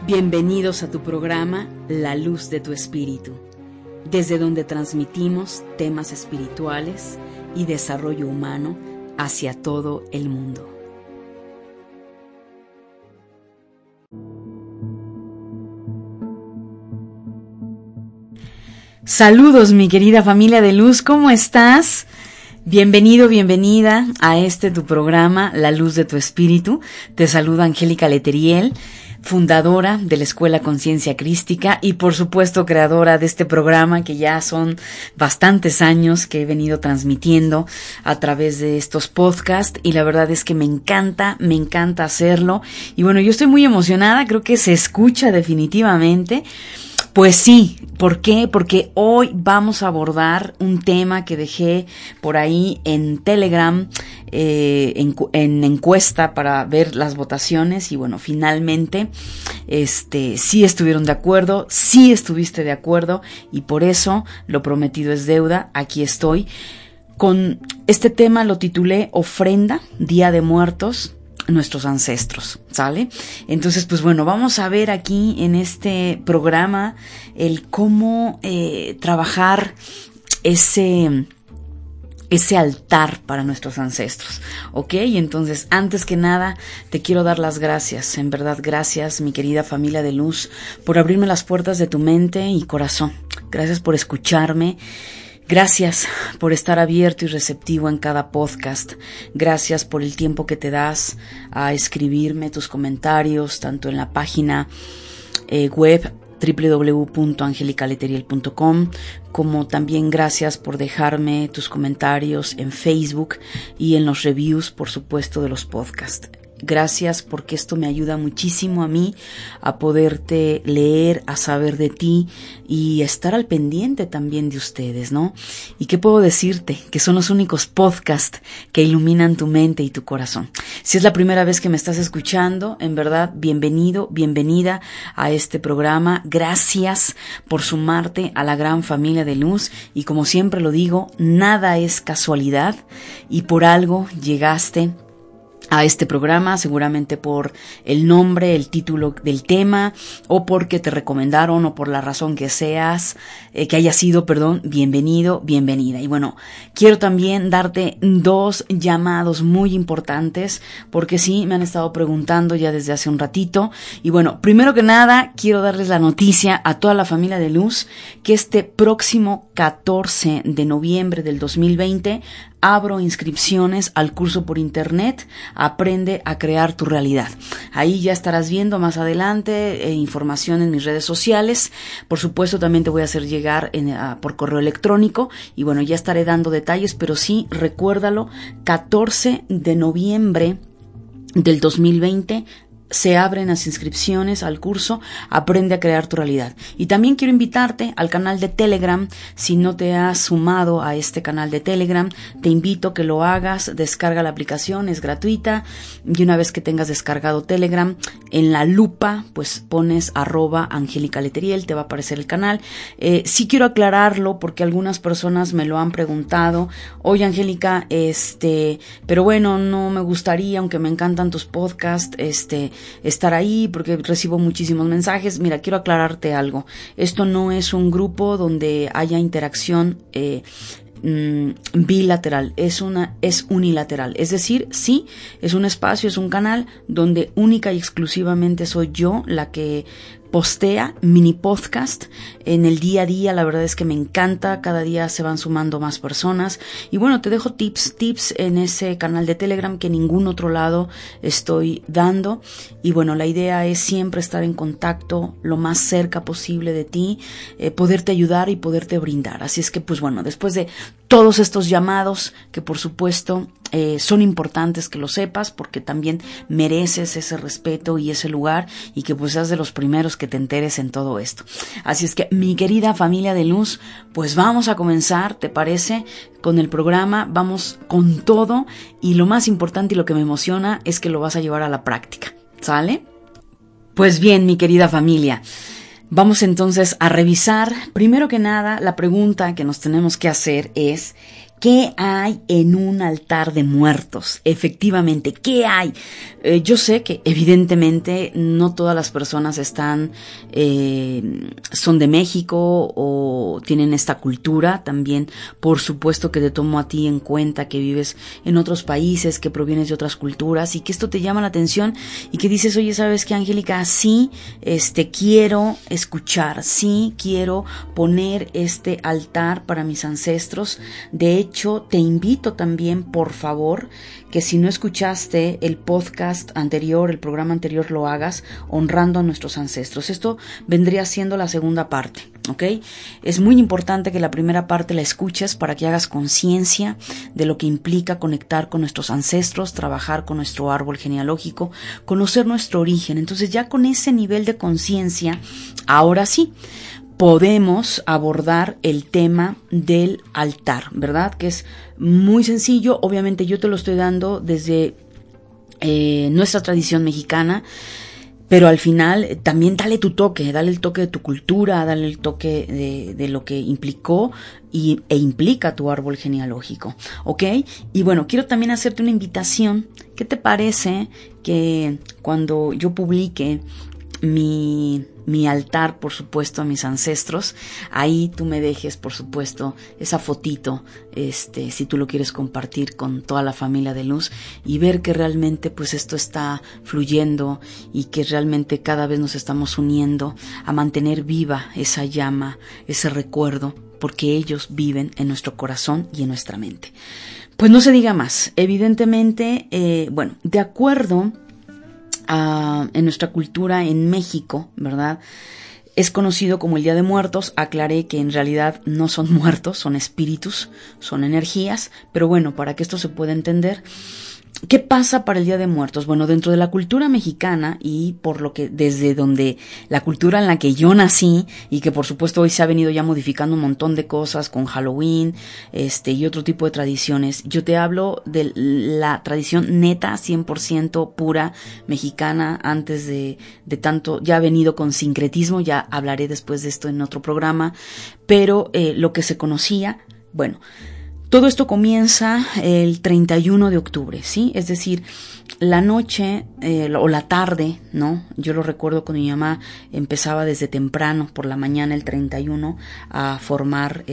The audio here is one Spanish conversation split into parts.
Bienvenidos a tu programa La Luz de tu Espíritu, desde donde transmitimos temas espirituales y desarrollo humano hacia todo el mundo. Saludos, mi querida familia de luz, ¿cómo estás? Bienvenido, bienvenida a tu programa, La Luz de tu Espíritu. Te saluda Angélica Leteriel, fundadora de la Escuela Conciencia Crística y por supuesto creadora de este programa que ya son bastantes años que he venido transmitiendo a través de estos podcasts y la verdad es que me encanta hacerlo y bueno, yo estoy muy emocionada, creo que se escucha definitivamente. Pues sí, ¿por qué? Porque hoy vamos a abordar un tema que dejé por ahí en Telegram, en encuesta para ver las votaciones y bueno, finalmente, sí estuvieron de acuerdo, sí estuviste de acuerdo y por eso lo prometido es deuda, aquí estoy. Con este tema lo titulé Ofrenda, Día de Muertos, nuestros ancestros, ¿sale? Entonces, pues bueno, vamos a ver aquí en este programa el cómo trabajar ese altar para nuestros ancestros, ¿ok? Entonces, antes que nada, te quiero dar las gracias, en verdad, gracias, mi querida familia de luz, por abrirme las puertas de tu mente y corazón. Gracias por escucharme. Gracias por estar abierto y receptivo en cada podcast. Gracias por el tiempo que te das a escribirme tus comentarios, tanto en la página web www.angelicaleteriel.com como también gracias por dejarme tus comentarios en Facebook y en los reviews, por supuesto, de los podcasts. Gracias porque esto me ayuda muchísimo a mí a poderte leer, a saber de ti y estar al pendiente también de ustedes, ¿no? ¿Y qué puedo decirte? Que son los únicos podcasts que iluminan tu mente y tu corazón. Si es la primera vez que me estás escuchando, en verdad, bienvenido, bienvenida a este programa. Gracias por sumarte a la gran familia de luz y como siempre lo digo, nada es casualidad y por algo llegaste a este programa, seguramente por el nombre, el título del tema, o porque te recomendaron, o por la razón que seas, que haya sido, bienvenido, bienvenida. Y bueno, quiero también darte dos llamados muy importantes, porque sí, me han estado preguntando ya desde hace un ratito. Y bueno, primero que nada, quiero darles la noticia a toda la familia de luz, que este próximo 14 de noviembre del 2020, abro inscripciones al curso por internet Aprende a crear tu realidad. Ahí ya estarás viendo más adelante información en mis redes sociales. Por supuesto también te voy a hacer llegar por correo electrónico y bueno, ya estaré dando detalles, pero sí, recuérdalo, 14 de noviembre del 2020 se abren las inscripciones al curso Aprende a crear tu realidad. Y también quiero invitarte al canal de Telegram. Si no te has sumado a este canal de Telegram, te invito a que lo hagas. Descarga la aplicación, es gratuita. Y una vez que tengas descargado Telegram, en la lupa, pues pones @AngélicaLeteriel, te va a aparecer el canal. Sí quiero aclararlo porque algunas personas me lo han preguntado. Oye, Angélica, pero bueno, no me gustaría, aunque me encantan tus podcasts, estar ahí porque recibo muchísimos mensajes. Mira, quiero aclararte algo. Esto no es un grupo donde haya interacción bilateral, es unilateral. Es decir, sí, es un espacio, es un canal donde única y exclusivamente soy yo la que postea mini podcast en el día a día. La verdad es que me encanta, cada día se van sumando más personas y bueno, te dejo tips en ese canal de Telegram que en ningún otro lado estoy dando y bueno, la idea es siempre estar en contacto lo más cerca posible de ti, poderte ayudar y poderte brindar. Así es que pues bueno, después de todos estos llamados que por supuesto son importantes que lo sepas porque también mereces ese respeto y ese lugar y que pues seas de los primeros que te enteres en todo esto. Así es que mi querida familia de luz, pues vamos a comenzar, ¿te parece? Con el programa, vamos con todo y lo más importante y lo que me emociona es que lo vas a llevar a la práctica, ¿sale? Pues bien, mi querida familia, vamos entonces a revisar, primero que nada, la pregunta que nos tenemos que hacer es ¿Qué hay en un altar de muertos? Efectivamente, ¿qué hay? Yo sé que evidentemente no todas las personas son de México o tienen esta cultura. También, por supuesto que te tomo a ti en cuenta que vives en otros países, que provienes de otras culturas y que esto te llama la atención y que dices, oye, ¿sabes qué, Angélica? Sí, quiero escuchar, sí, quiero poner este altar para mis ancestros. De hecho, te invito también, por favor, que si no escuchaste el podcast anterior, el programa anterior, lo hagas honrando a nuestros ancestros. Esto vendría siendo la segunda parte, ¿ok? Es muy importante que la primera parte la escuches para que hagas conciencia de lo que implica conectar con nuestros ancestros, trabajar con nuestro árbol genealógico, conocer nuestro origen. Entonces, ya con ese nivel de conciencia, ahora sí, podemos abordar el tema del altar, ¿verdad? Que es muy sencillo. Obviamente yo te lo estoy dando desde nuestra tradición mexicana, pero al final también dale tu toque, dale el toque de tu cultura, dale el toque de lo que implicó e implica tu árbol genealógico, ¿ok? Y bueno, quiero también hacerte una invitación. ¿Qué te parece que cuando yo publique mi altar, por supuesto, a mis ancestros, ahí tú me dejes, por supuesto, esa fotito, si tú lo quieres compartir con toda la familia de luz y ver que realmente pues esto está fluyendo y que realmente cada vez nos estamos uniendo a mantener viva esa llama, ese recuerdo, porque ellos viven en nuestro corazón y en nuestra mente. Pues no se diga más. Evidentemente, de acuerdo en nuestra cultura en México, ¿verdad? Es conocido como el Día de Muertos. Aclaré que en realidad no son muertos, son espíritus, son energías, pero bueno, para que esto se pueda entender, ¿qué pasa para el Día de Muertos? Bueno, dentro de la cultura mexicana y por lo que desde donde la cultura en la que yo nací y que por supuesto hoy se ha venido ya modificando un montón de cosas con Halloween, y otro tipo de tradiciones. Yo te hablo de la tradición neta, 100% pura mexicana, antes de tanto, ya ha venido con sincretismo, ya hablaré después de esto en otro programa, pero lo que se conocía, bueno, todo esto comienza el 31 de octubre, ¿sí? Es decir, la noche o la tarde, ¿no? Yo lo recuerdo cuando mi mamá empezaba desde temprano, por la mañana, el 31, a formar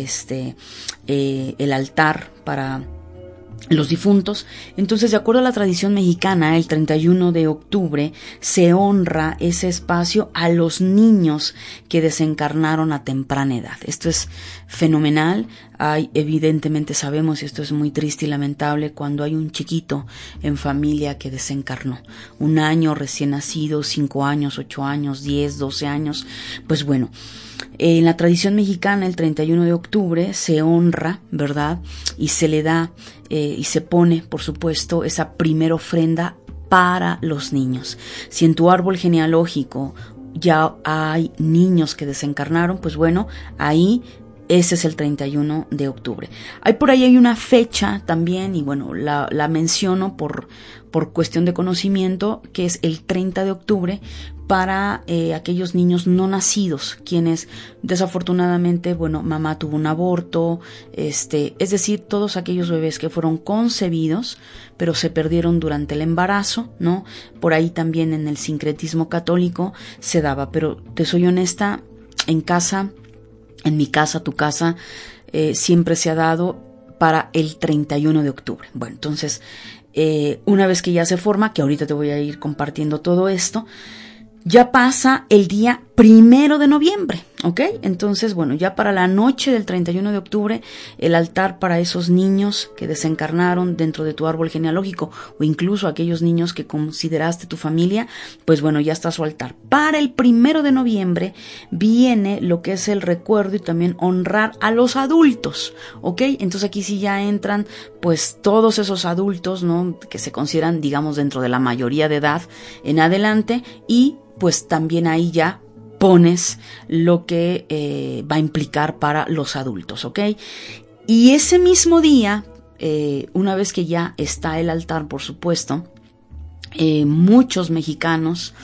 el altar para los difuntos. Entonces, de acuerdo a la tradición mexicana, el 31 de octubre se honra ese espacio a los niños que desencarnaron a temprana edad. Esto es fenomenal. Evidentemente sabemos, y esto es muy triste y lamentable, cuando hay un chiquito en familia que desencarnó. 1 año recién nacido, 5 años, 8 años, 10, 12 años. Pues bueno, en la tradición mexicana, el 31 de octubre se honra, ¿verdad? Y se le da y se pone, por supuesto, esa primera ofrenda para los niños. Si en tu árbol genealógico ya hay niños que desencarnaron, pues bueno, ahí ese es el 31 de octubre. Por ahí hay una fecha también, y bueno, la menciono por cuestión de conocimiento, que es el 30 de octubre, para aquellos niños no nacidos, quienes desafortunadamente, bueno, mamá tuvo un aborto, es decir, todos aquellos bebés que fueron concebidos, pero se perdieron durante el embarazo, ¿no? Por ahí también en el sincretismo católico se daba, pero te soy honesta, en mi casa, tu casa, siempre se ha dado para el 31 de octubre. Bueno, entonces, una vez que ya se forma, que ahorita te voy a ir compartiendo todo esto, ya pasa el día 1 de noviembre, ¿ok? Entonces, bueno, ya para la noche del 31 de octubre, el altar para esos niños que desencarnaron dentro de tu árbol genealógico, o incluso aquellos niños que consideraste tu familia, pues bueno, ya está su altar. Para el 1 de noviembre viene lo que es el recuerdo y también honrar a los adultos, ¿ok? Entonces aquí sí ya entran pues todos esos adultos, ¿no? Que se consideran, digamos, dentro de la mayoría de edad en adelante, y pues también ahí ya pones lo que va a implicar para los adultos, ¿ok? Y ese mismo día, una vez que ya está el altar, por supuesto, muchos mexicanos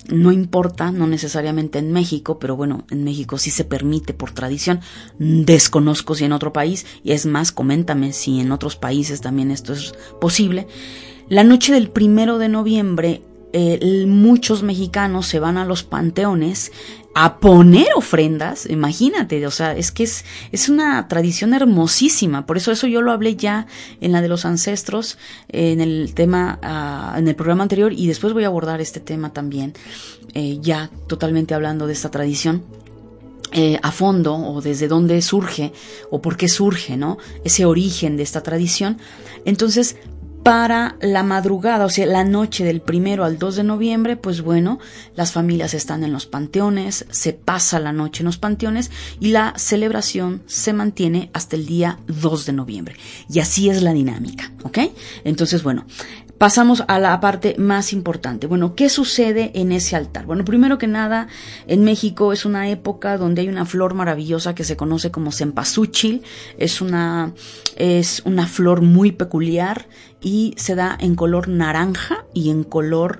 No importa, no necesariamente en México, pero bueno, en México sí se permite por tradición. Desconozco si en otro país, y es más, coméntame si en otros países también esto es posible. La noche del 1 de noviembre, muchos mexicanos se van a los panteones a poner ofrendas, imagínate, o sea, es que es una tradición hermosísima, por eso yo lo hablé ya en la de los ancestros, en el tema, en el programa anterior, y después voy a abordar este tema también, ya totalmente hablando de esta tradición, a fondo, o desde dónde surge, o por qué surge, ¿no? Ese origen de esta tradición. Entonces, para la madrugada, o sea, la noche del 1 al 2 de noviembre, pues bueno, las familias están en los panteones, se pasa la noche en los panteones y la celebración se mantiene hasta el día 2 de noviembre. Y así es la dinámica, ¿ok? Entonces, bueno, pasamos a la parte más importante. Bueno, ¿qué sucede en ese altar? Bueno, primero que nada, en México es una época donde hay una flor maravillosa que se conoce como cempasúchil. Es una flor muy peculiar y se da en color naranja y en color,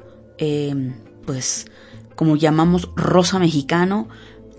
pues, como llamamos rosa mexicano,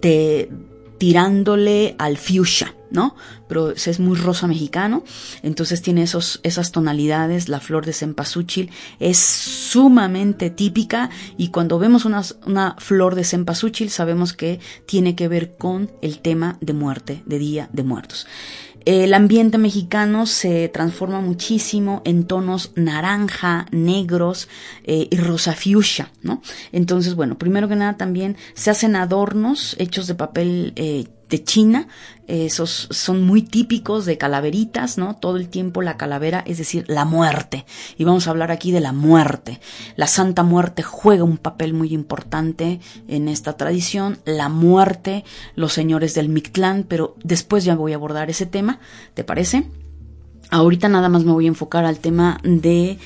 tirándole al fuchsia, ¿no? Pero es muy rosa mexicano, entonces tiene esas tonalidades. La flor de cempasúchil es sumamente típica, y cuando vemos una flor de cempasúchil sabemos que tiene que ver con el tema de muerte, de Día de Muertos. El ambiente mexicano se transforma muchísimo en tonos naranja, negros y rosa fuchsia, ¿no? Entonces, bueno, primero que nada también se hacen adornos hechos de papel de China. Esos son muy típicos de calaveritas, ¿no? Todo el tiempo la calavera, es decir, la muerte. Y vamos a hablar aquí de la muerte. La Santa Muerte juega un papel muy importante en esta tradición. La muerte, los señores del Mictlán, pero después ya voy a abordar ese tema, ¿te parece? Ahorita nada más me voy a enfocar al tema del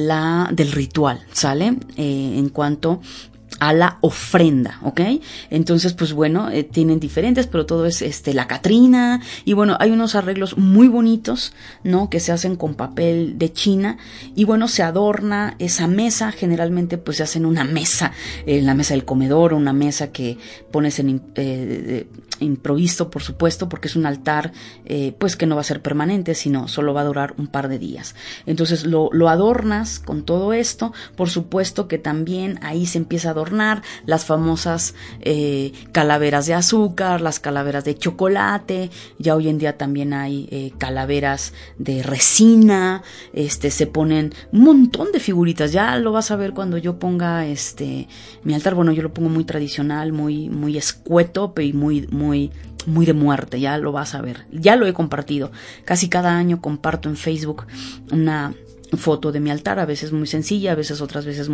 ritual, ¿sale? En cuanto a la ofrenda, ¿ok? Entonces, pues bueno, tienen diferentes, pero todo es la Catrina, y bueno, hay unos arreglos muy bonitos, ¿no? Que se hacen con papel de China, y bueno, se adorna esa mesa. Generalmente pues se hacen una mesa, la mesa del comedor, o una mesa que pones en improviso, por supuesto, porque es un altar pues que no va a ser permanente, sino solo va a durar un par de días. Entonces lo adornas con todo esto. Por supuesto que también ahí se empieza a adornar las famosas calaveras de azúcar, las calaveras de chocolate. Ya hoy en día también hay calaveras de resina. Se ponen un montón de figuritas. Ya lo vas a ver cuando yo ponga mi altar. Bueno, yo lo pongo muy tradicional, muy escueto y muy de muerte. Ya lo vas a ver. Ya lo he compartido. Casi cada año comparto en Facebook una foto de mi altar, a veces muy sencilla, a veces otras veces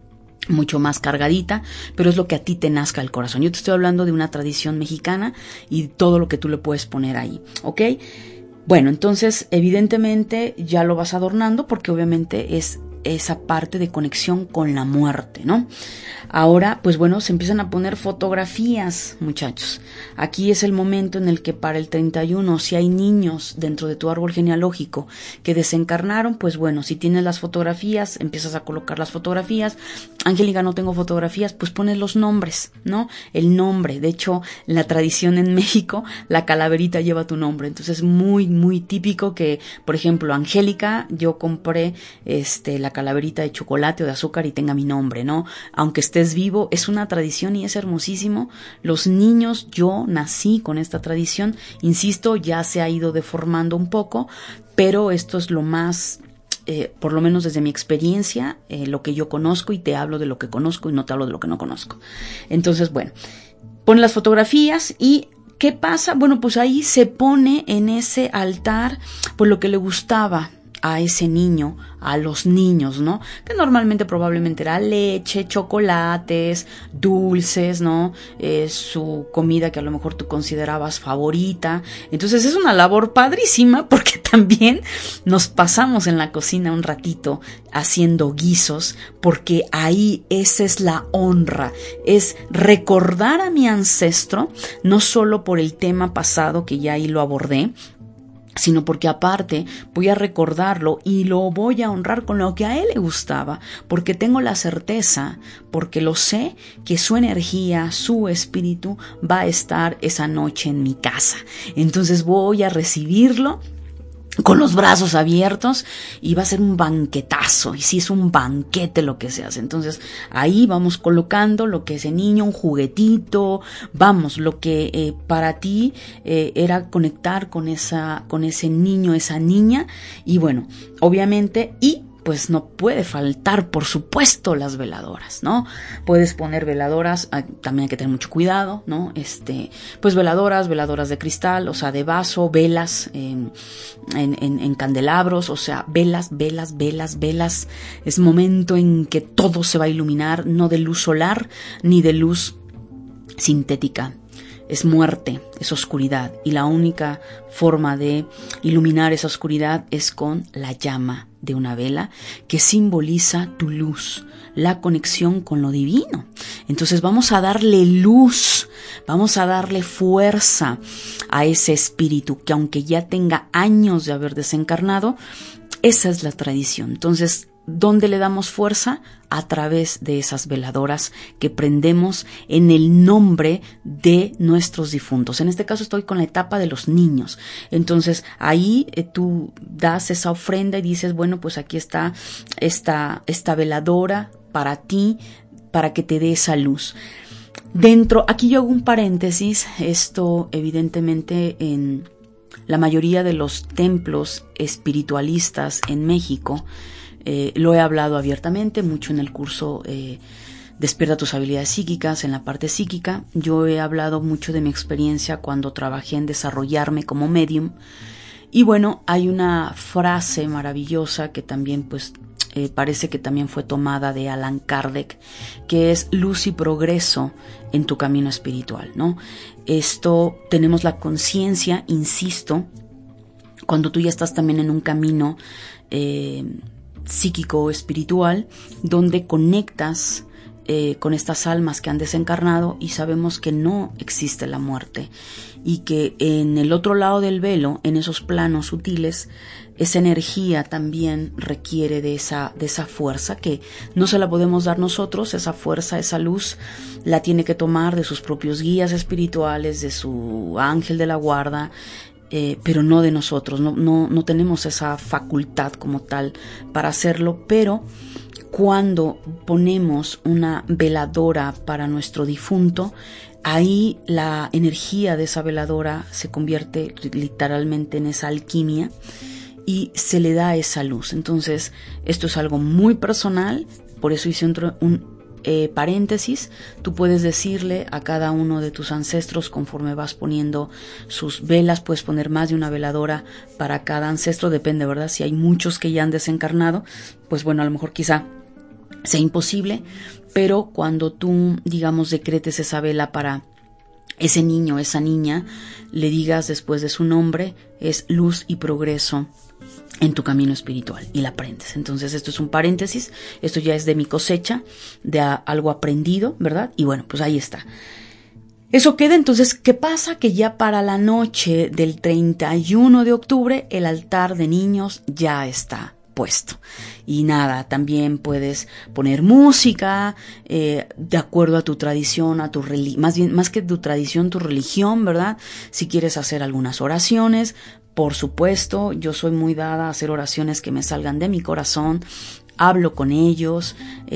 mucho más cargadita, pero es lo que a ti te nazca el corazón. Yo te estoy hablando de una tradición mexicana y todo lo que tú le puedes poner ahí, ¿ok? Bueno, entonces evidentemente ya lo vas adornando, porque obviamente es esa parte de conexión con la muerte, ¿no? Ahora, pues bueno, se empiezan a poner fotografías, muchachos. Aquí es el momento en el que para el 31, si hay niños dentro de tu árbol genealógico que desencarnaron, pues bueno, si tienes las fotografías, empiezas a colocar las fotografías. Angélica, no tengo fotografías, pues pones los nombres, ¿no? El nombre. De hecho, en la tradición en México, la calaverita lleva tu nombre. Entonces, es muy típico que, por ejemplo, Angélica, yo compré la calaverita de chocolate o de azúcar y tenga mi nombre, ¿no? Aunque estés vivo, es una tradición y es hermosísimo. Los niños, yo nací con esta tradición, insisto, ya se ha ido deformando un poco, pero esto es lo más, por lo menos desde mi experiencia, lo que yo conozco, y te hablo de lo que conozco y no te hablo de lo que no conozco. Entonces, bueno, pon las fotografías y ¿qué pasa? Bueno, pues ahí se pone en ese altar pues lo que le gustaba a ese niño, a los niños, ¿no? Que normalmente probablemente era leche, chocolates, dulces, ¿no? Su comida que a lo mejor tú considerabas favorita. Entonces es una labor padrísima, porque también nos pasamos en la cocina un ratito haciendo guisos, porque ahí esa es la honra, es recordar a mi ancestro, no solo por el tema pasado que ya ahí lo abordé, sino porque aparte voy a recordarlo y lo voy a honrar con lo que a él le gustaba, porque tengo la certeza, porque lo sé, que su energía, su espíritu va a estar esa noche en mi casa. Entonces voy a recibirlo con los brazos abiertos y va a ser un banquetazo, y sí es un banquete lo que se hace. Entonces ahí vamos colocando lo que ese niño, un juguetito, vamos, lo que para ti era conectar con ese niño, esa niña, y bueno, obviamente, y pues no puede faltar, por supuesto, las veladoras, ¿no? Puedes poner veladoras, también hay que tener mucho cuidado, ¿no? Pues veladoras de cristal, o sea, de vaso, velas en candelabros, o sea, velas. Es momento en que todo se va a iluminar, no de luz solar ni de luz sintética. Es muerte, es oscuridad, y la única forma de iluminar esa oscuridad es con la llama de una vela que simboliza tu luz, la conexión con lo divino. Entonces vamos a darle luz, vamos a darle fuerza a ese espíritu que, aunque ya tenga años de haber desencarnado, esa es la tradición. Entonces, ¿dónde le damos fuerza? A través de esas veladoras que prendemos en el nombre de nuestros difuntos. En este caso estoy con la etapa de los niños. Entonces ahí tú das esa ofrenda y dices, bueno, pues aquí está esta veladora para ti, para que te dé esa luz. Aquí yo hago un paréntesis, esto evidentemente en la mayoría de los templos espiritualistas en México, lo he hablado abiertamente, mucho en el curso Despierta tus habilidades psíquicas, en la parte psíquica. Yo he hablado mucho de mi experiencia cuando trabajé en desarrollarme como medium. Y bueno, hay una frase maravillosa que también pues parece que también fue tomada de Allan Kardec, que es luz y progreso en tu camino espiritual, ¿no? Esto, tenemos la conciencia, insisto, cuando tú ya estás también en un camino psíquico espiritual, donde conectas con estas almas que han desencarnado y sabemos que no existe la muerte y que en el otro lado del velo, en esos planos sutiles, esa energía también requiere de esa fuerza que no se la podemos dar nosotros. Esa fuerza, esa luz la tiene que tomar de sus propios guías espirituales, de su ángel de la guarda, pero no de nosotros. No tenemos esa facultad como tal para hacerlo, pero cuando ponemos una veladora para nuestro difunto, ahí la energía de esa veladora se convierte literalmente en esa alquimia y se le da esa luz. Entonces, esto es algo muy personal, por eso hice un paréntesis. Tú puedes decirle a cada uno de tus ancestros, conforme vas poniendo sus velas, puedes poner más de una veladora para cada ancestro, depende, ¿verdad? Si hay muchos que ya han desencarnado, pues bueno, a lo mejor quizá sea imposible, pero cuando tú, digamos, decretes esa vela para ese niño, esa niña, le digas después de su nombre, es luz y progreso en tu camino espiritual, y la aprendes. Entonces esto es un paréntesis, esto ya es de mi cosecha, de algo aprendido, ¿verdad? Y bueno, pues ahí está. Eso queda. Entonces, ¿qué pasa? Que ya para la noche del 31 de octubre el altar de niños ya está puesto. Y nada, también puedes poner música de acuerdo a tu tradición, a tu más que tu tradición, tu religión, ¿verdad? Si quieres hacer algunas oraciones, por supuesto, yo soy muy dada a hacer oraciones que me salgan de mi corazón. Hablo con ellos,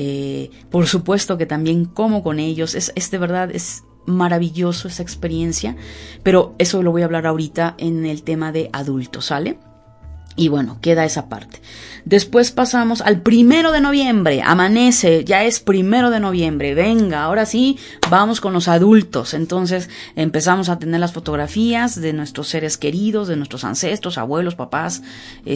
por supuesto que también como con ellos. Es de verdad, es maravilloso esa experiencia, pero eso lo voy a hablar ahorita en el tema de adultos, ¿sale? Y bueno, queda esa parte. Después pasamos al 1 de noviembre, amanece, ya es 1 de noviembre, venga, ahora sí, vamos con los adultos. Entonces empezamos a tener las fotografías de nuestros seres queridos, de nuestros ancestros, abuelos, papás,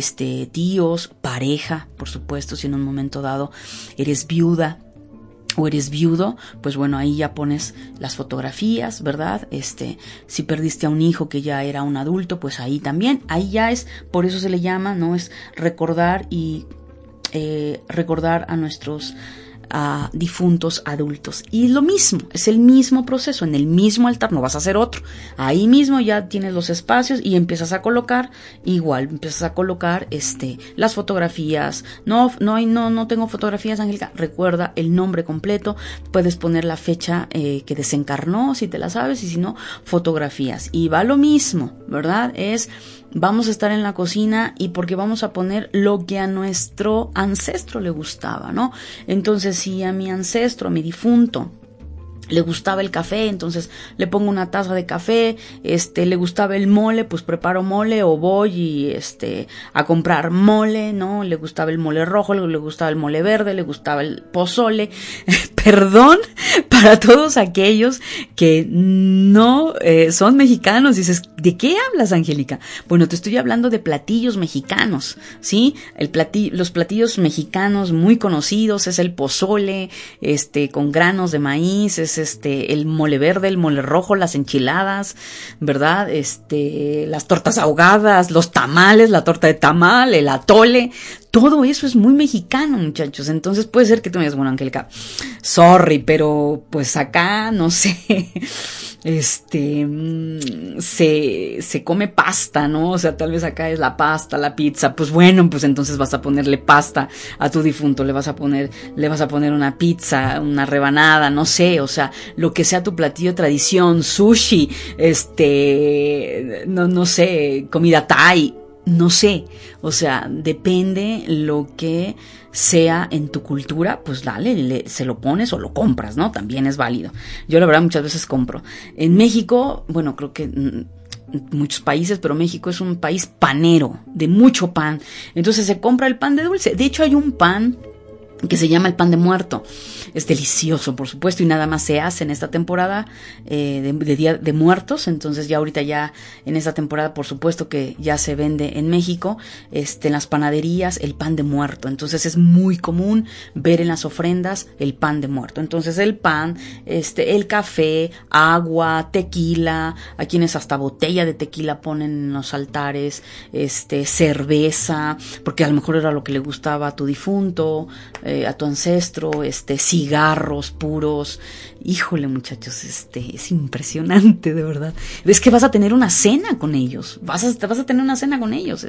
tíos, pareja, por supuesto, si en un momento dado eres viuda o eres viudo, pues bueno, ahí ya pones las fotografías, ¿verdad? Si perdiste a un hijo que ya era un adulto, pues ahí también, ahí ya es, por eso se le llama, ¿no? Es recordar y recordar a nuestros a difuntos adultos. Y lo mismo, es el mismo proceso, en el mismo altar, no vas a hacer otro. Ahí mismo ya tienes los espacios y empiezas a colocar, igual, empiezas a colocar las fotografías. No tengo fotografías, Angélica. Recuerda el nombre completo, puedes poner la fecha que desencarnó, si te la sabes, y si no, fotografías. Y va lo mismo, ¿verdad? Vamos a estar en la cocina y porque vamos a poner lo que a nuestro ancestro le gustaba, ¿no? Entonces, si a mi ancestro, a mi difunto, le gustaba el café, entonces le pongo una taza de café. Le gustaba el mole, pues preparo mole, o voy y a comprar mole, ¿no? Le gustaba el mole rojo, le gustaba el mole verde, le gustaba el pozole. Perdón para todos aquellos que no son mexicanos. Dices, ¿de qué hablas, Angélica? Bueno, te estoy hablando de platillos mexicanos, ¿sí? Los platillos mexicanos muy conocidos es el pozole, con granos de maíz, es el mole verde, el mole rojo, las enchiladas, ¿verdad? Las tortas ahogadas, los tamales, la torta de tamal, el atole. Todo eso es muy mexicano, muchachos. Entonces puede ser que tú me digas, bueno, Angélica, sorry, pero pues acá, no sé, se come pasta, ¿no? O sea, tal vez acá es la pasta, la pizza. Pues bueno, pues entonces vas a ponerle pasta a tu difunto, le vas a poner una pizza, una rebanada, no sé, o sea, lo que sea tu platillo de tradición, sushi, no sé, comida thai. No sé, o sea, depende lo que sea en tu cultura, pues dale, se lo pones o lo compras, ¿no? También es válido. Yo la verdad muchas veces compro. En México, bueno, creo que muchos países, pero México es un país panero, de mucho pan. Entonces se compra el pan de dulce. De hecho hay un pan que se llama el pan de muerto. Es delicioso, por supuesto, y nada más se hace en esta temporada de Día de Muertos. Entonces ya ahorita ya en esta temporada, por supuesto que ya se vende en México, en las panaderías, el pan de muerto. Entonces es muy común ver en las ofrendas el pan de muerto. Entonces el pan, el café, agua, tequila, hay quienes hasta botella de tequila ponen en los altares, cerveza, porque a lo mejor era lo que le gustaba a tu difunto, a tu ancestro, cigarros puros. Híjole, muchachos, es impresionante, de verdad. Ves que vas a tener una cena con ellos, vas a tener una cena con ellos,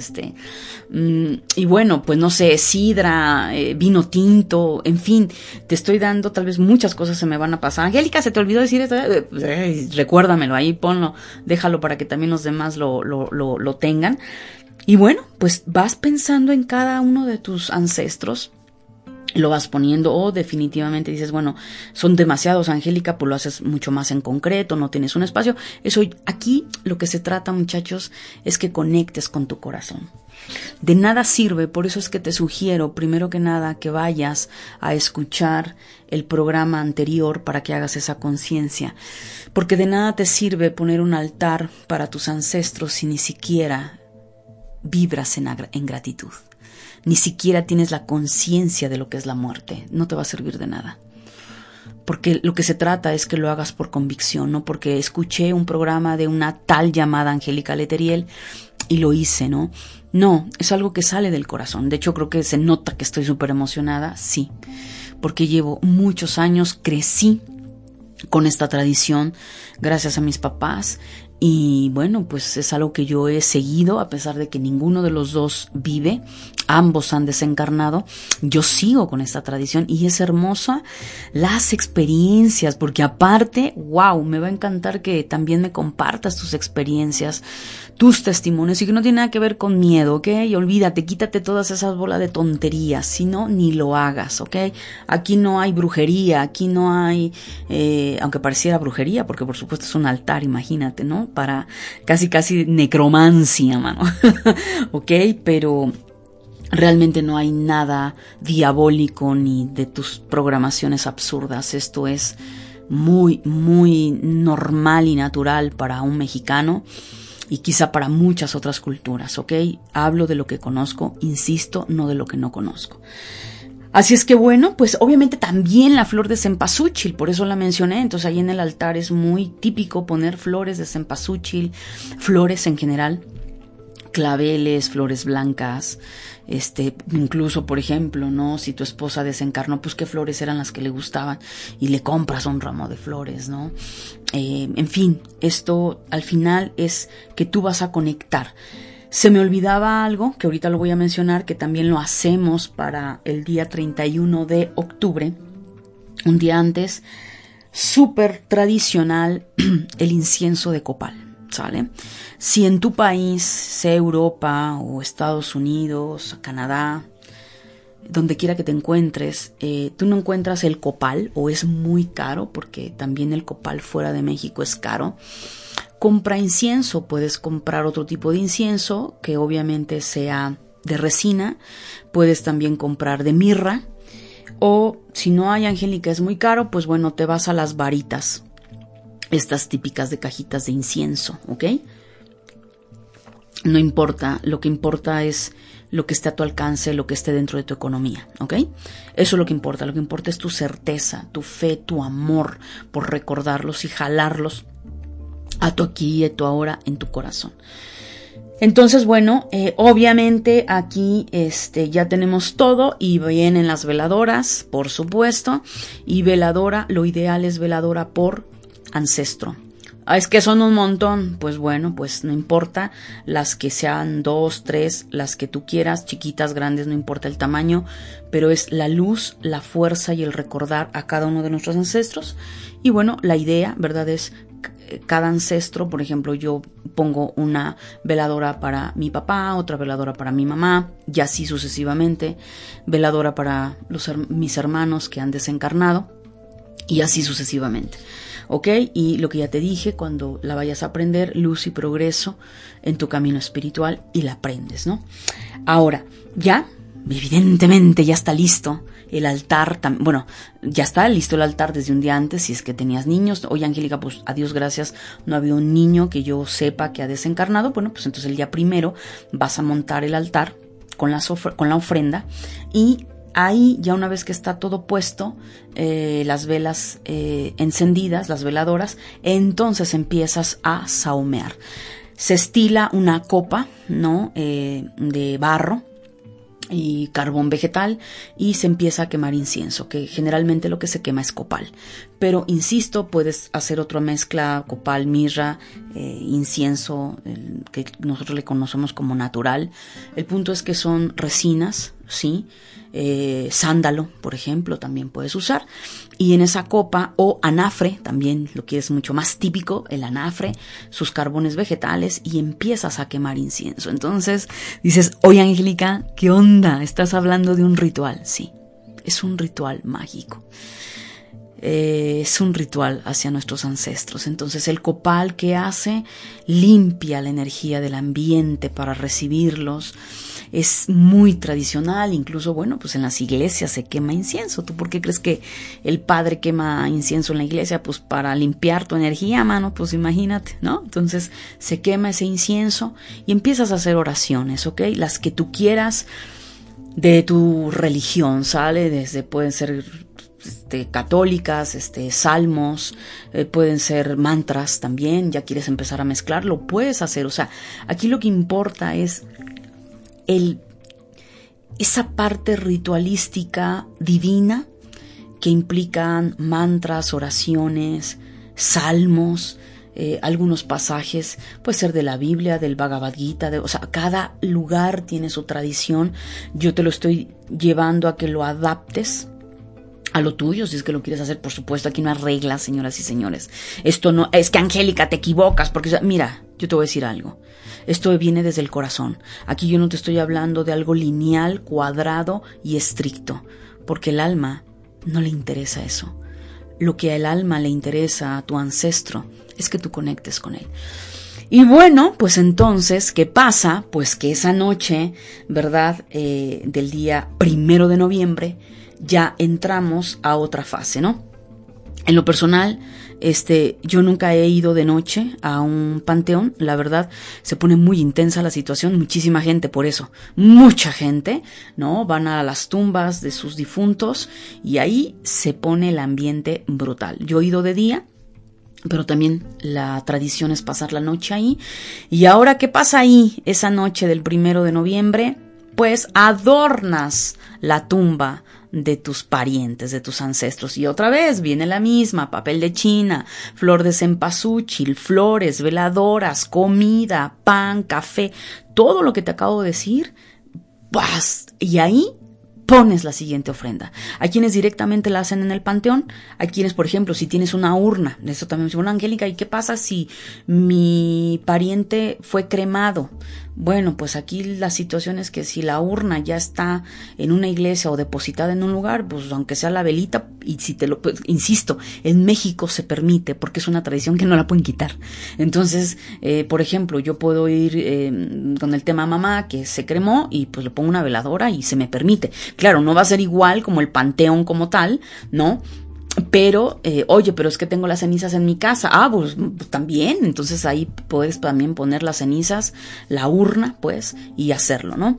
y bueno, pues no sé, sidra, vino tinto, en fin, te estoy dando, tal vez muchas cosas se me van a pasar. Angélica, ¿se te olvidó decir esto? Recuérdamelo, ahí ponlo, déjalo para que también los demás lo tengan. Y bueno, pues vas pensando en cada uno de tus ancestros, lo vas poniendo, o definitivamente dices, bueno, son demasiados, Angélica, pues lo haces mucho más en concreto, no tienes un espacio. Eso, aquí lo que se trata, muchachos, es que conectes con tu corazón. De nada sirve, por eso es que te sugiero, primero que nada, que vayas a escuchar el programa anterior para que hagas esa conciencia, porque de nada te sirve poner un altar para tus ancestros si ni siquiera vibras en gratitud. Ni siquiera tienes la conciencia de lo que es la muerte. No te va a servir de nada. Porque lo que se trata es que lo hagas por convicción, no porque escuché un programa de una tal llamada Angélica Leteriel y lo hice, ¿no? No, es algo que sale del corazón. De hecho, creo que se nota que estoy súper emocionada, sí. Porque llevo muchos años, crecí con esta tradición gracias a mis papás. Y bueno, pues es algo que yo he seguido, a pesar de que ninguno de los dos vive, ambos han desencarnado, yo sigo con esta tradición y es hermosa las experiencias, porque aparte, wow, me va a encantar que también me compartas tus experiencias, tus testimonios, y que no tiene nada que ver con miedo, ¿ok? Y olvídate, quítate todas esas bolas de tonterías, si no, ni lo hagas, ¿ok? Aquí no hay brujería, aquí no hay, aunque pareciera brujería, porque por supuesto es un altar, imagínate, ¿no? Para casi necromancia, mano. ¿Ok? Pero realmente no hay nada diabólico ni de tus programaciones absurdas. Esto es muy, muy normal y natural para un mexicano y quizá para muchas otras culturas, ¿ok? Hablo de lo que conozco, insisto, no de lo que no conozco. Así es que bueno, pues obviamente también la flor de cempasúchil, por eso la mencioné. Entonces ahí en el altar es muy típico poner flores de cempasúchil, flores en general, claveles, flores blancas, incluso, por ejemplo, ¿no? Si tu esposa desencarnó, pues qué flores eran las que le gustaban y le compras un ramo de flores, ¿no? En fin, esto al final es que tú vas a conectar. Se me olvidaba algo, que ahorita lo voy a mencionar, que también lo hacemos para el día 31 de octubre, un día antes, súper tradicional, el incienso de copal. ¿Sale? Si en tu país, sea Europa o Estados Unidos, Canadá, donde quiera que te encuentres, tú no encuentras el copal o es muy caro, porque también el copal fuera de México es caro, compra incienso. Puedes comprar otro tipo de incienso que obviamente sea de resina, puedes también comprar de mirra, o si no hay, Angélica, es muy caro, pues bueno, te vas a las varitas, estas típicas de cajitas de incienso, ¿ok? No importa, lo que importa es lo que esté a tu alcance, lo que esté dentro de tu economía, ¿ok? Eso es lo que importa es tu certeza, tu fe, tu amor por recordarlos y jalarlos a tu aquí y a tu ahora en tu corazón. Entonces, bueno, obviamente aquí ya tenemos todo y vienen las veladoras, por supuesto, y veladora, lo ideal es veladora por ancestro. Es que son un montón. Pues bueno, pues no importa, las que sean 2, 3, las que tú quieras, chiquitas, grandes, no importa el tamaño, pero es la luz, la fuerza y el recordar a cada uno de nuestros ancestros. Y bueno, la idea, ¿verdad? Es cada ancestro, por ejemplo, yo pongo una veladora para mi papá, otra veladora para mi mamá, y así sucesivamente, veladora para mis hermanos que han desencarnado, y así sucesivamente. ¿Ok? Y lo que ya te dije, cuando la vayas a aprender, luz y progreso en tu camino espiritual, y la aprendes, ¿no? Ahora, ya, evidentemente, ya está listo el altar. Bueno, ya está listo el altar desde un día antes, si es que tenías niños. Oye, Angélica, pues a Dios gracias, no ha habido un niño que yo sepa que ha desencarnado. Bueno, pues entonces el día primero vas a montar el altar con la ofrenda, y ahí, ya una vez que está todo puesto, las velas encendidas, las veladoras, entonces empiezas a saumear. Se estila una copa, ¿no? De barro y carbón vegetal, y se empieza a quemar incienso, que generalmente lo que se quema es copal. Pero insisto, puedes hacer otra mezcla, copal, mirra, incienso, que nosotros le conocemos como natural. El punto es que son resinas, ¿sí? Sándalo, por ejemplo, también puedes usar, y en esa copa, o anafre, también lo quieres mucho más típico, el anafre, sus carbones vegetales, y empiezas a quemar incienso. Entonces dices, oye, Angélica, ¿qué onda? ¿Estás hablando de un ritual? Sí, es un ritual mágico. Es un ritual hacia nuestros ancestros. Entonces el copal, ¿qué hace? Limpia la energía del ambiente para recibirlos. Es muy tradicional, incluso, bueno, pues en las iglesias se quema incienso. ¿Tú por qué crees que el padre quema incienso en la iglesia? Pues para limpiar tu energía, mano, pues imagínate, ¿no? Entonces se quema ese incienso y empiezas a hacer oraciones, ¿ok? Las que tú quieras de tu religión, ¿sale? Pueden ser católicas, salmos, pueden ser mantras también. Ya quieres empezar a mezclar, lo puedes hacer. O sea, aquí lo que importa es esa parte ritualística divina que implican mantras, oraciones, salmos, algunos pasajes, puede ser de la Biblia, del Bhagavad Gita, o sea, cada lugar tiene su tradición. Yo te lo estoy llevando a que lo adaptes a lo tuyo, si es que lo quieres hacer. Por supuesto, aquí no hay reglas, señoras y señores. Esto no es que, Angélica, te equivocas, porque mira, yo te voy a decir algo. Esto viene desde el corazón. Aquí yo no te estoy hablando de algo lineal, cuadrado y estricto, porque el alma no le interesa eso. Lo que al alma le interesa, a tu ancestro, es que tú conectes con él. Y bueno, pues entonces, ¿qué pasa? Pues que esa noche, ¿verdad? Del día 1 de noviembre, ya entramos a otra fase, ¿no? En lo personal, yo nunca he ido de noche a un panteón. La verdad, se pone muy intensa la situación, muchísima gente por eso, mucha gente, ¿no? Van a las tumbas de sus difuntos y ahí se pone el ambiente brutal. Yo he ido de día pero también la tradición es pasar la noche ahí. Y ahora, ¿qué pasa ahí? Esa noche del 1 de noviembre, pues adornas la tumba de tus parientes, de tus ancestros. Y otra vez viene la misma: papel de china, flor de cempasúchil, flores, veladoras, comida, pan, café, todo lo que te acabo de decir. ¡Paz! Y ahí pones la siguiente ofrenda. Hay quienes directamente la hacen en el panteón, hay quienes, por ejemplo, si tienes una urna, eso también me dice, bueno, Angélica, ¿y qué pasa si mi pariente fue cremado? Bueno, pues aquí la situación es que si la urna ya está en una iglesia o depositada en un lugar, pues aunque sea la velita, y si te lo, pues, insisto, en México se permite porque es una tradición que no la pueden quitar. Entonces, por ejemplo, yo puedo ir con el tema mamá que se cremó y pues le pongo una veladora y se me permite. Claro, no va a ser igual como el panteón como tal, ¿no? Pero, oye, pero es que tengo las cenizas en mi casa. Pues también, entonces ahí puedes también poner las cenizas, la urna, pues, y hacerlo, ¿no?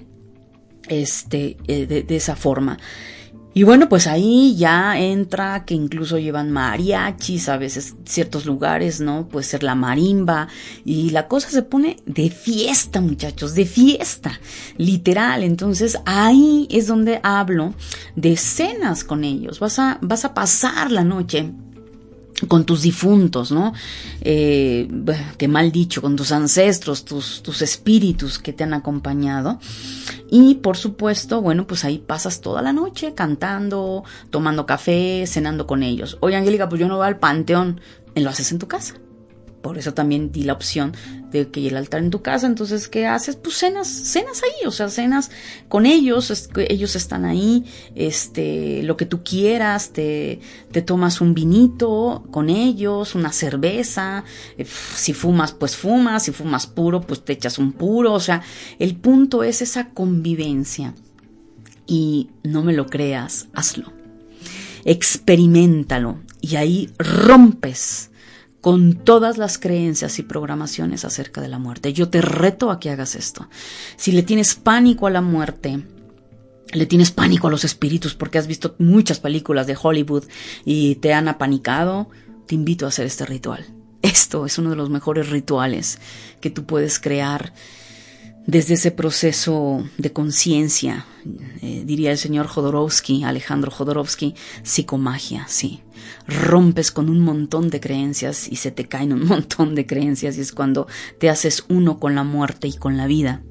De esa forma. Y bueno, pues ahí ya entra que incluso llevan mariachis, a veces ciertos lugares, ¿no? Puede ser la marimba, y la cosa se pone de fiesta, muchachos, de fiesta, literal. Entonces ahí es donde hablo de cenas con ellos. Vas a pasar la noche con tus difuntos, ¿no? Qué mal dicho, con tus ancestros, tus espíritus que te han acompañado. Y por supuesto, bueno, pues ahí pasas toda la noche cantando, tomando café, cenando con ellos. Oye, Angélica, pues yo no voy al panteón. Lo haces en tu casa. Por eso también di la opción de que el altar en tu casa. Entonces, ¿qué haces? Pues cenas ahí, o sea, cenas con ellos, ellos están ahí, lo que tú quieras, te tomas un vinito con ellos, una cerveza, si fumas, pues fumas, si fumas puro, pues te echas un puro, o sea, el punto es esa convivencia. Y no me lo creas, hazlo, experiméntalo, y ahí rompes con todas las creencias y programaciones acerca de la muerte. Yo te reto a que hagas esto. Si le tienes pánico a la muerte, le tienes pánico a los espíritus porque has visto muchas películas de Hollywood y te han apanicado, te invito a hacer este ritual. Esto es uno de los mejores rituales que tú puedes crear desde ese proceso de conciencia, diría el señor Jodorowsky, Alejandro Jodorowsky, psicomagia, sí. Rompes con un montón de creencias y se te caen un montón de creencias, y es cuando te haces uno con la muerte y con la vida.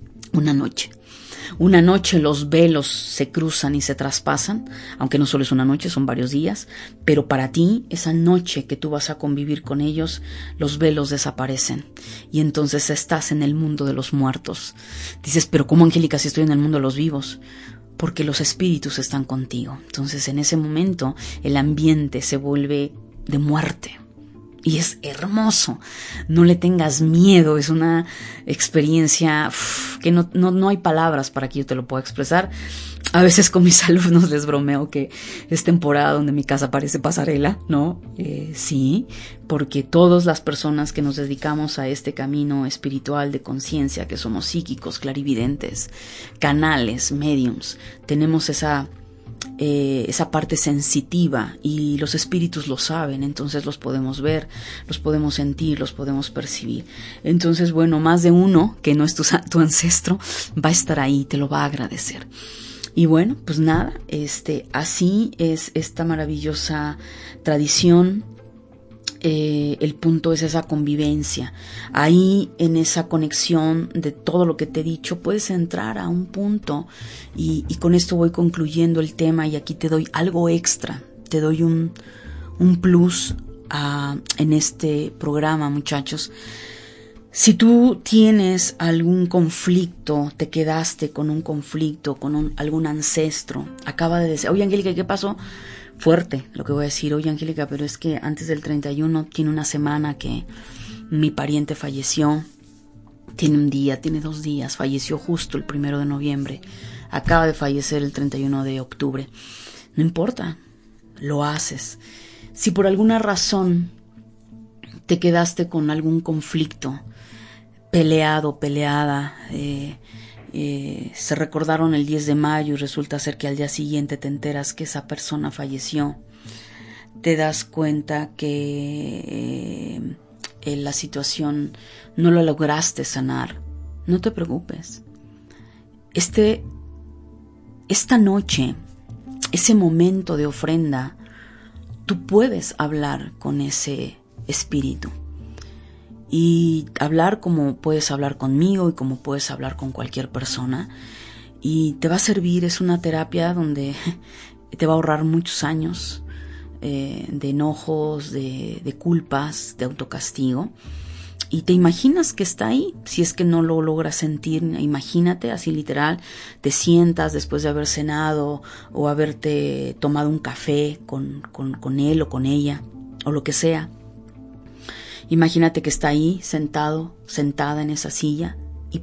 Una noche los velos se cruzan y se traspasan, aunque no solo es una noche, son varios días, pero para ti, esa noche que tú vas a convivir con ellos, los velos desaparecen y entonces estás en el mundo de los muertos. Dices, pero ¿cómo, Angélica, si estoy en el mundo de los vivos? Porque los espíritus están contigo. Entonces en ese momento el ambiente se vuelve de muerte. Y es hermoso, no le tengas miedo, es una experiencia que no hay palabras para que yo te lo pueda expresar. A veces con mis alumnos les bromeo que es temporada donde mi casa parece pasarela, ¿no? Sí, porque todas las personas que nos dedicamos a este camino espiritual de conciencia, que somos psíquicos, clarividentes, canales, mediums, tenemos esa parte sensitiva, y los espíritus lo saben, entonces los podemos ver, los podemos sentir, los podemos percibir. Entonces, bueno, más de uno que no es tu ancestro va a estar ahí, te lo va a agradecer. Y bueno, pues nada, así es esta maravillosa tradición. El punto es esa convivencia. Ahí, en esa conexión de todo lo que te he dicho, puedes entrar a un punto, y con esto voy concluyendo el tema, y aquí te doy algo extra, te doy un plus en este programa, muchachos. Si tú tienes algún conflicto, te quedaste con un conflicto con algún ancestro, acaba de decir, oye, Angélica, ¿qué pasó? Fuerte lo que voy a decir. Oye, Angélica, pero es que antes del 31 tiene una semana que mi pariente falleció, tiene 2 días, falleció justo el 1 de noviembre, acaba de fallecer el 31 de octubre. No importa, lo haces. Si por alguna razón te quedaste con algún conflicto, peleada, se recordaron el 10 de mayo y resulta ser que al día siguiente te enteras que esa persona falleció, te das cuenta que la situación no la lograste sanar, no te preocupes. Esta noche, ese momento de ofrenda, tú puedes hablar con ese espíritu. Y hablar como puedes hablar conmigo y como puedes hablar con cualquier persona. Y te va a servir, es una terapia donde te va a ahorrar muchos años de enojos, de culpas, de autocastigo. Y te imaginas que está ahí, si es que no lo logras sentir, imagínate, así literal, te sientas después de haber cenado o haberte tomado un café con él o con ella, o lo que sea. Imagínate que está ahí, sentado, sentada en esa silla, y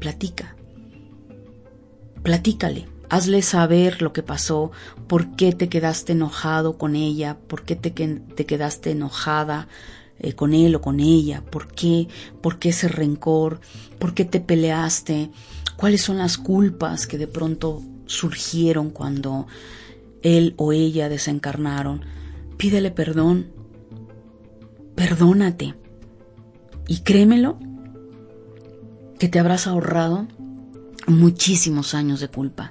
platícale, hazle saber lo que pasó, por qué te quedaste enojado con ella, por qué te quedaste enojada con él o con ella, por qué ese rencor, por qué te peleaste, cuáles son las culpas que de pronto surgieron cuando él o ella desencarnaron. Pídele perdón, perdónate, y créemelo que te habrás ahorrado muchísimos años de culpa.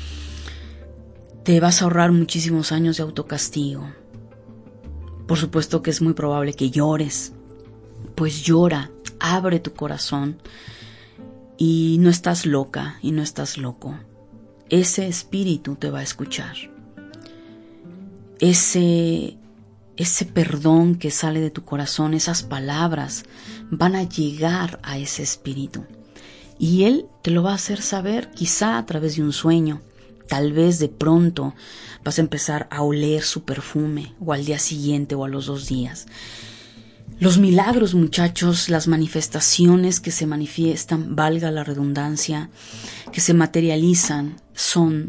Te vas a ahorrar muchísimos años de autocastigo. Por supuesto que es muy probable que llores. Pues llora, abre tu corazón. Y no estás loca y no estás loco. Ese espíritu te va a escuchar. Ese perdón que sale de tu corazón, esas palabras van a llegar a ese espíritu. Y él te lo va a hacer saber, quizá a través de un sueño. Tal vez de pronto vas a empezar a oler su perfume, o al día siguiente o a los 2 días. Los milagros, muchachos, las manifestaciones que se manifiestan, valga la redundancia, que se materializan, son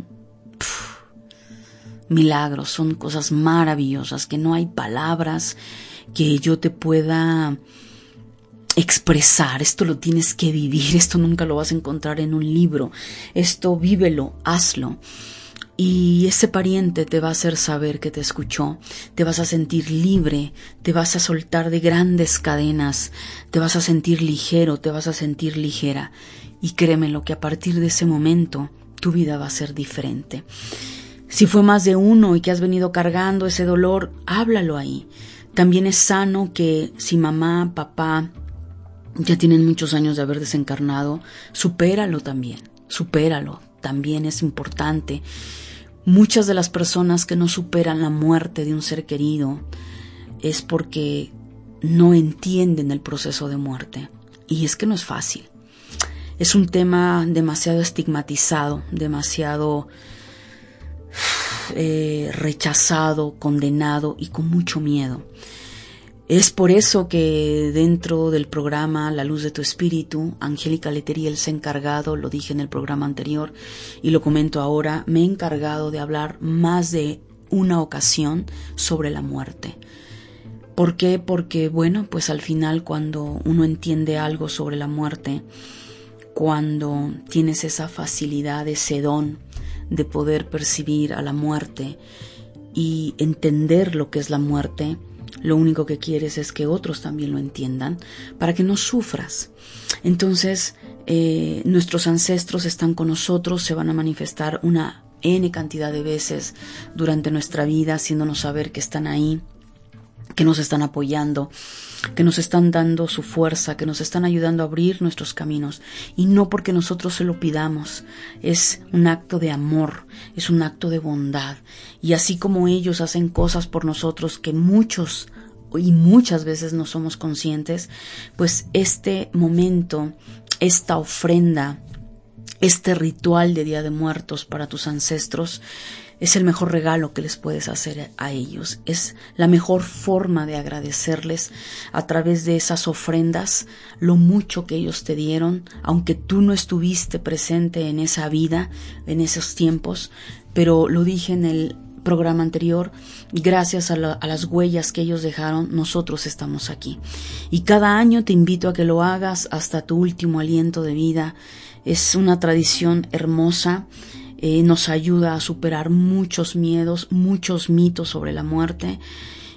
milagros, son cosas maravillosas que no hay palabras que yo te pueda expresar. Esto lo tienes que vivir, esto nunca lo vas a encontrar en un libro, esto vívelo, hazlo. Y ese pariente te va a hacer saber que te escuchó, te vas a sentir libre, te vas a soltar de grandes cadenas, te vas a sentir ligero, te vas a sentir ligera. Y créemelo que a partir de ese momento tu vida va a ser diferente. Si fue más de uno y que has venido cargando ese dolor, háblalo ahí. También es sano que si mamá, papá ya tienen muchos años de haber desencarnado, supéralo también, también es importante. Muchas de las personas que no superan la muerte de un ser querido es porque no entienden el proceso de muerte. Y es que no es fácil. Es un tema demasiado estigmatizado, demasiado rechazado, condenado y con mucho miedo. Es por eso que dentro del programa La Luz de tu Espíritu, Angélica Letelier se ha encargado, lo dije en el programa anterior y lo comento ahora, me he encargado de hablar más de una ocasión sobre la muerte. ¿Por qué? Porque, bueno, pues al final cuando uno entiende algo sobre la muerte, cuando tienes esa facilidad, ese don de poder percibir a la muerte y entender lo que es la muerte, lo único que quieres es que otros también lo entiendan para que no sufras. Entonces, nuestros ancestros están con nosotros, se van a manifestar una N cantidad de veces durante nuestra vida, haciéndonos saber que están ahí, que nos están apoyando, que nos están dando su fuerza, que nos están ayudando a abrir nuestros caminos. Y no porque nosotros se lo pidamos, es un acto de amor, es un acto de bondad. Y así como ellos hacen cosas por nosotros que muchos y muchas veces no somos conscientes, pues este momento, esta ofrenda, este ritual de Día de Muertos para tus ancestros, es el mejor regalo que les puedes hacer a ellos. Es la mejor forma de agradecerles a través de esas ofrendas lo mucho que ellos te dieron, aunque tú no estuviste presente en esa vida, en esos tiempos. Pero lo dije en el programa anterior, gracias a las huellas que ellos dejaron, nosotros estamos aquí. Y cada año te invito a que lo hagas hasta tu último aliento de vida. Es una tradición hermosa. Nos ayuda a superar muchos miedos, muchos mitos sobre la muerte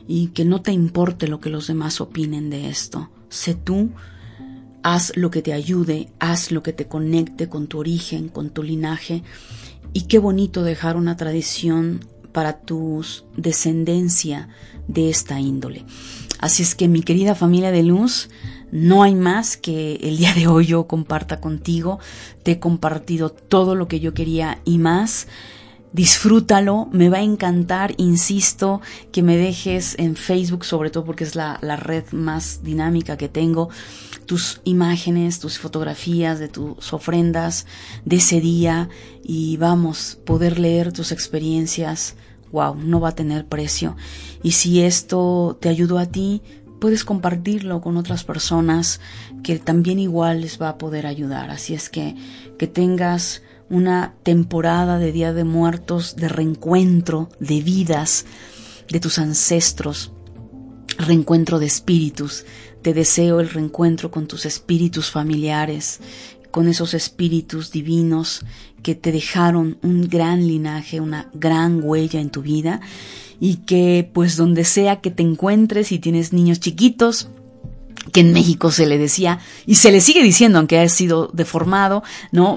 y que no te importe lo que los demás opinen de esto. Sé tú, haz lo que te ayude, haz lo que te conecte con tu origen, con tu linaje, y qué bonito dejar una tradición para tu descendencia de esta índole. Así es que, mi querida familia de luz, no hay más que el día de hoy yo comparta contigo. Te he compartido todo lo que yo quería y más. Disfrútalo, me va a encantar, insisto, que me dejes en Facebook, sobre todo porque es la red más dinámica que tengo, tus imágenes, tus fotografías de tus ofrendas de ese día, y poder leer tus experiencias. Wow, no va a tener precio. Y si esto te ayudó a ti, puedes compartirlo con otras personas que también igual les va a poder ayudar. Así es que tengas una temporada de Día de Muertos, de reencuentro, de vidas, de tus ancestros, reencuentro de espíritus. Te deseo el reencuentro con tus espíritus familiares, con esos espíritus divinos que te dejaron un gran linaje, una gran huella en tu vida, y que pues donde sea que te encuentres, si tienes niños chiquitos, que en México se le decía y se le sigue diciendo, aunque ha sido deformado, ¿no?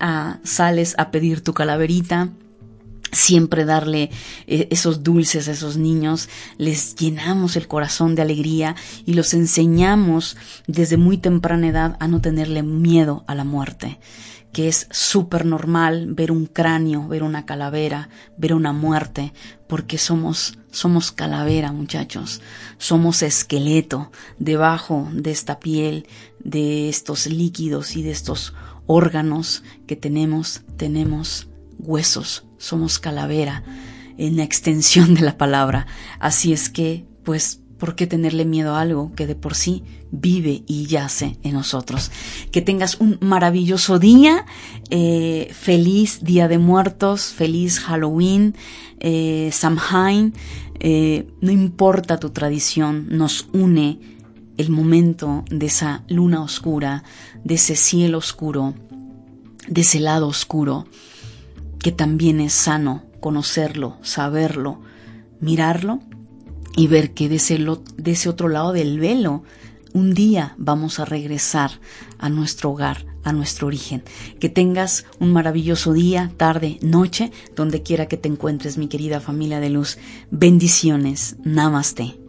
Sales a pedir tu calaverita. Siempre darle esos dulces a esos niños, les llenamos el corazón de alegría y los enseñamos desde muy temprana edad a no tenerle miedo a la muerte, que es súper normal ver un cráneo, ver una calavera, ver una muerte, porque somos calavera, muchachos, somos esqueleto. Debajo de esta piel, de estos líquidos y de estos órganos que tenemos huesos, somos calavera en la extensión de la palabra. Así es que, pues, ¿por qué tenerle miedo a algo que de por sí vive y yace en nosotros? Que tengas un maravilloso día, feliz Día de Muertos, feliz Halloween, Samhain. No importa tu tradición, nos une el momento de esa luna oscura, de ese cielo oscuro, de ese lado oscuro, que también es sano conocerlo, saberlo, mirarlo y ver que de ese otro lado del velo un día vamos a regresar a nuestro hogar, a nuestro origen. Que tengas un maravilloso día, tarde, noche, donde quiera que te encuentres, mi querida familia de luz. Bendiciones. Namaste.